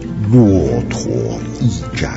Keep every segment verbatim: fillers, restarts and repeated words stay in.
骆驼驿站。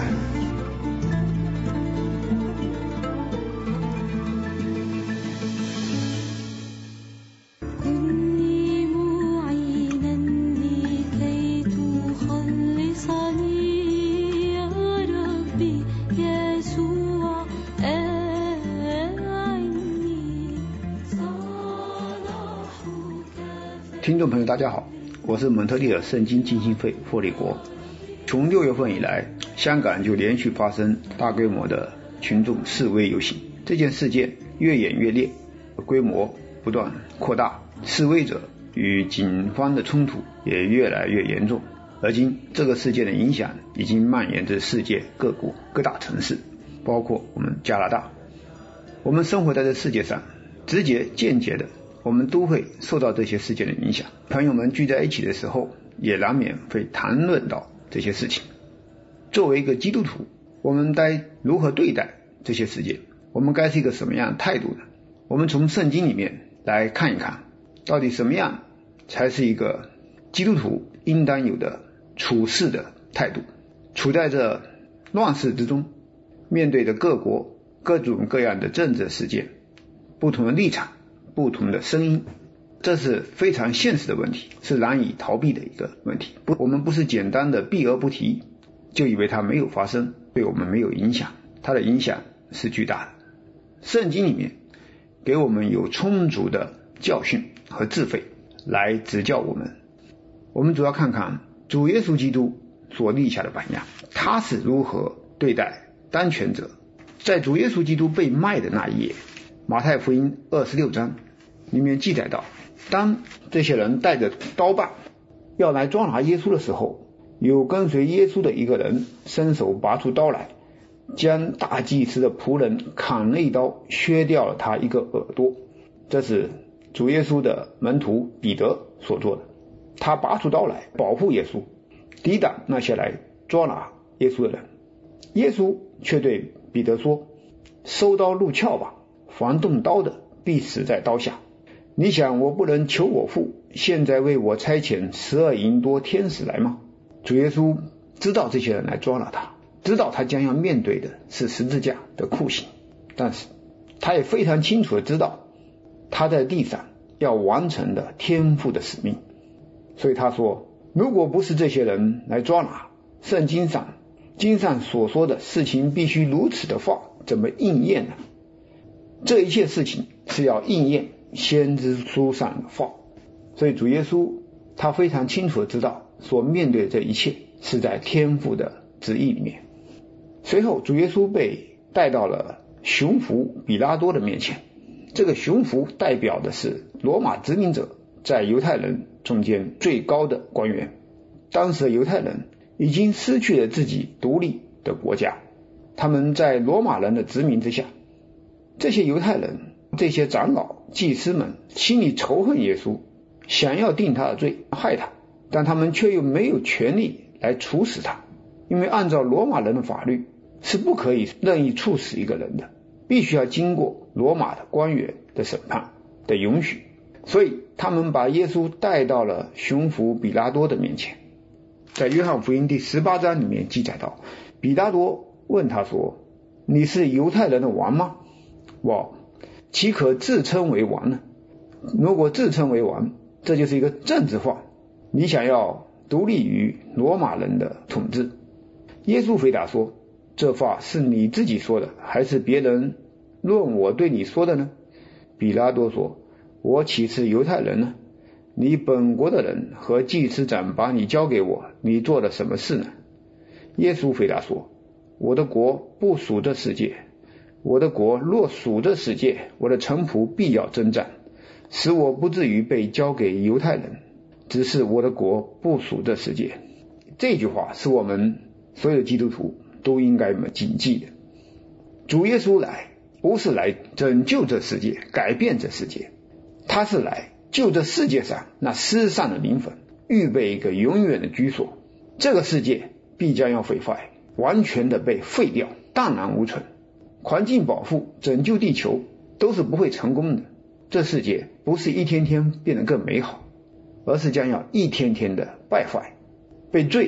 听众朋友大家好，我是蒙特利尔圣经浸信会霍利国。从六月份以来，香港就连续发生大规模的群众示威游行，这件事件越演越烈，规模不断扩大，示威者与警方的冲突也越来越严重。而今这个事件的影响已经蔓延至世界各国各大城市，包括我们加拿大。我们生活在这世界上，直接间接的我们都会受到这些事件的影响。朋友们聚在一起的时候，也难免会谈论到这些事情。作为一个基督徒，我们该如何对待这些事件？我们该是一个什么样的态度呢？我们从圣经里面来看一看，到底什么样才是一个基督徒应当有的处事的态度。处在这乱世之中，面对着各国各种各样的政治事件，不同的立场，不同的声音，这是非常现实的问题，是难以逃避的一个问题。不，我们不是简单的避而不提，就以为它没有发生，对我们没有影响，它的影响是巨大的。圣经里面给我们有充足的教训和智慧来指教我们。我们主要看看主耶稣基督所立下的榜样，他是如何对待当权者。在主耶稣基督被卖的那一夜，马太福音二十六章里面记载到，当这些人带着刀棒要来抓拿耶稣的时候，有跟随耶稣的一个人伸手拔出刀来，将大祭司的仆人砍了一刀，削掉了他一个耳朵。这是主耶稣的门徒彼得所做的。他拔出刀来保护耶稣，抵挡那些来抓拿耶稣的人。耶稣却对彼得说，收刀入鞘吧，凡动刀的必死在刀下。你想我不能求我父现在为我差遣十二营多天使来吗？主耶稣知道这些人来抓拿他，知道他将要面对的是十字架的酷刑，但是他也非常清楚的知道他在地上要完成的天父的使命。所以他说，如果不是这些人来抓拿，圣经上经上所说的事情必须如此的话怎么应验呢？这一切事情是要应验先知书上的话。所以主耶稣他非常清楚的知道所面对的这一切是在天父的旨意里面。随后主耶稣被带到了雄服比拉多的面前，这个雄服代表的是罗马殖民者在犹太人中间最高的官员。当时的犹太人已经失去了自己独立的国家，他们在罗马人的殖民之下。这些犹太人，这些长老祭司们心里仇恨耶稣，想要定他的罪，害他，但他们却又没有权利来处死他，因为按照罗马人的法律是不可以任意处死一个人的，必须要经过罗马的官员的审判的允许。所以他们把耶稣带到了雄服比拉多的面前。在约翰福音第十八章里面记载到，比拉多问他说，你是犹太人的王吗？哇，岂可自称为王呢？如果自称为王，这就是一个政治化，你想要独立于罗马人的统治。耶稣回答说，这话是你自己说的，还是别人论我对你说的呢？比拉多说，我岂是犹太人呢？你本国的人和祭司长把你交给我，你做了什么事呢？耶稣回答说，我的国不属这世界，我的国若属这世界，我的臣仆必要征战，使我不至于被交给犹太人，只是我的国不属这世界。这句话是我们所有基督徒都应该谨记的。主耶稣来不是来拯救这世界，改变这世界，他是来救这世界上那失丧的灵魂，预备一个永远的居所。这个世界必将要毁坏，完全的被废掉，荡然无存。环境保护、拯救地球都是不会成功的。这世界不是一天天变得更美好，而是将要一天天的败坏，被罪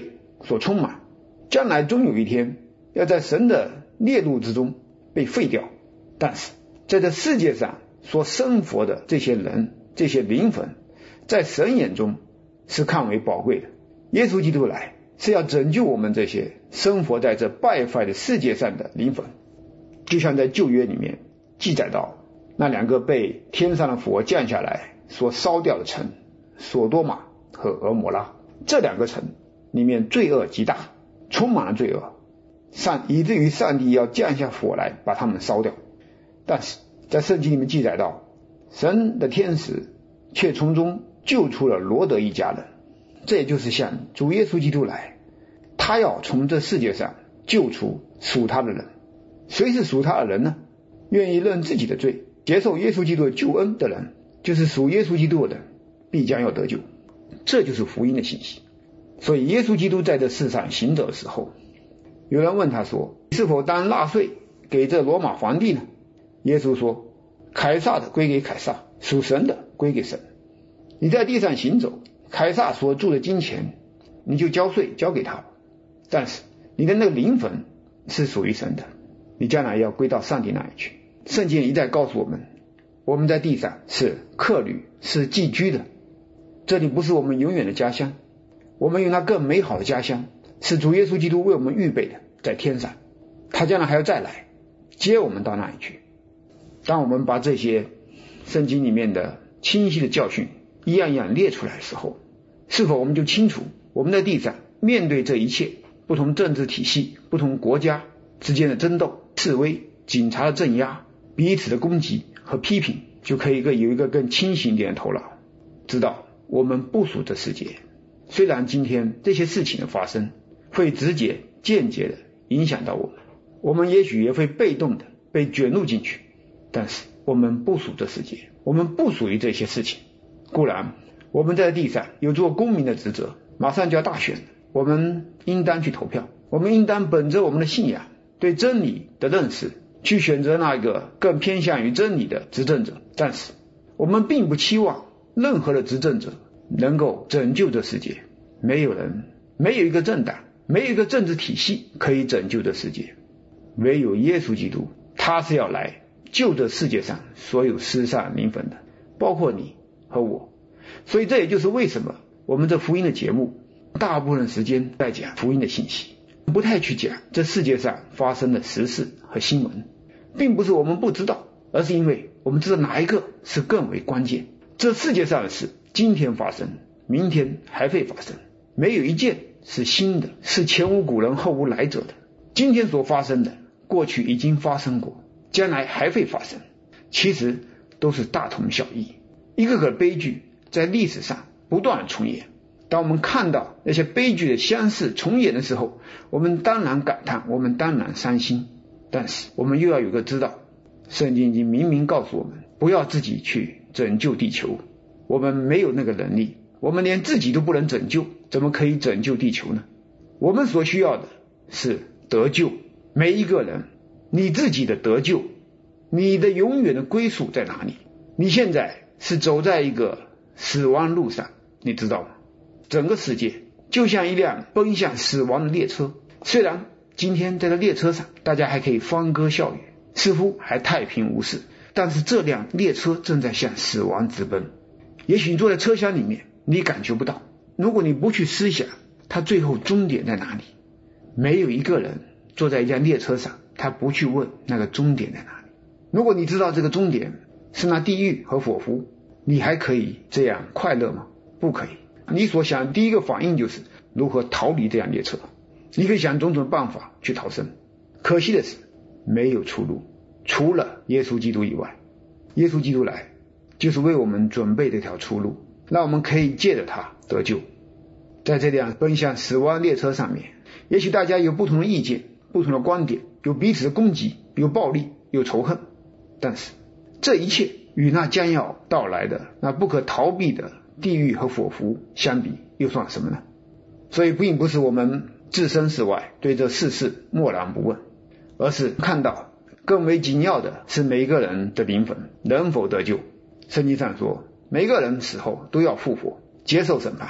所充满，将来终有一天要在神的烈怒之中被废掉。但是在这世界上所生活的这些人，这些灵魂，在神眼中是看为宝贵的。耶稣基督来是要拯救我们这些生活在这败坏的世界上的灵魂。就像在旧约里面记载到那两个被天上的火降下来所烧掉的城，索多玛和俄摩拉，这两个城里面罪恶极大，充满了罪恶，上以至于上帝要降下火来把他们烧掉。但是在圣经里面记载到，神的天使却从中救出了罗德一家人。这也就是像主耶稣基督来，他要从这世界上救出属他的人。谁是属他的人呢？愿意认自己的罪，接受耶稣基督的救恩的人，就是属耶稣基督的人，必将要得救。这就是福音的信息。所以耶稣基督在这世上行走的时候，有人问他说，是否当纳税给这罗马皇帝呢？耶稣说，凯撒的归给凯撒，属神的归给神。你在地上行走，凯撒所铸的金钱你就交税交给他，但是你的那个灵魂是属于神的，你将来要归到上帝那里去。圣经一再告诉我们，我们在地上是客旅，是寄居的，这里不是我们永远的家乡，我们有那更美好的家乡，是主耶稣基督为我们预备的，在天上，他将来还要再来接我们到那里去。当我们把这些圣经里面的清晰的教训一样一样列出来的时候，是否我们就清楚我们在地上面对这一切不同政治体系、不同国家之间的争斗、示威、警察的镇压、彼此的攻击和批评，就可以有一个更清醒一点的头脑，知道我们不属这世界。虽然今天这些事情的发生会直接间接的影响到我们，我们也许也会被动的被卷入进去，但是我们不属这世界，我们不属于这些事情。固然我们在地上有做公民的职责，马上就要大选，我们应当去投票，我们应当本着我们的信仰对真理的认识去选择那一个更偏向于真理的执政者。但是我们并不期望任何的执政者能够拯救这世界，没有人，没有一个政党，没有一个政治体系可以拯救这世界，唯有耶稣基督，他是要来救这世界上所有失丧灵魂的，包括你和我。所以这也就是为什么我们这福音的节目大部分时间在讲福音的信息，不太去讲这世界上发生的时事和新闻，并不是我们不知道，而是因为我们知道哪一个是更为关键。这世界上的事今天发生，明天还会发生，没有一件是新的，是前无古人后无来者的。今天所发生的过去已经发生过，将来还会发生，其实都是大同小异。一个个悲剧在历史上不断的重演，当我们看到那些悲剧的相似重演的时候，我们当然感叹，我们当然伤心。但是我们又要有个知道，圣经已经明明告诉我们，不要自己去拯救地球，我们没有那个能力，我们连自己都不能拯救，怎么可以拯救地球呢？我们所需要的是得救。每一个人，你自己的得救，你的永远的归属在哪里？你现在是走在一个死亡路上，你知道吗？整个世界就像一辆奔向死亡的列车，虽然今天在这列车上大家还可以欢歌笑语，似乎还太平无事，但是这辆列车正在向死亡直奔。也许你坐在车厢里面，你感觉不到，如果你不去思想它最后终点在哪里，没有一个人坐在一辆列车上他不去问那个终点在哪里。如果你知道这个终点是那地狱和火湖，你还可以这样快乐吗？不可以。你所想第一个反应就是如何逃离这辆列车，你可以想种种办法去逃生，可惜的是没有出路，除了耶稣基督以外。耶稣基督来就是为我们准备这条出路，让我们可以借着他得救。在这辆奔向死亡列车上面，也许大家有不同的意见，不同的观点，有彼此的攻击，有暴力，有仇恨，但是这一切与那将要到来的那不可逃避的地狱和火湖相比，又算什么呢？所以并不是我们置身事外，对这世事默然不问，而是看到更为紧要的是每一个人的灵魂能否得救。圣经上说，每个人死后都要复活，接受审判。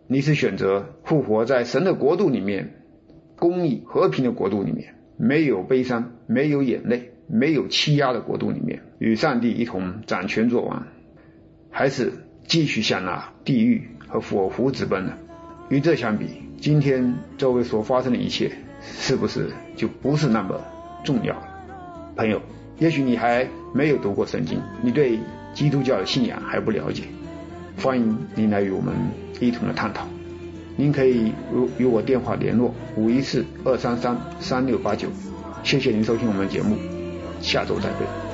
你是选择复活在神的国度里面，公义和平的国度里面，没有悲伤，没有眼泪，没有欺压的国度里面，与上帝一同掌权作王，还是继续向那地狱和火湖直奔呢？与这相比，今天周围所发生的一切是不是就不是那么重要了？朋友，也许你还没有读过圣经，你对基督教的信仰还不了解，欢迎您来与我们一同的探讨。您可以与我电话联络五一四二三三三六八九。谢谢您收听我们的节目，下周再会。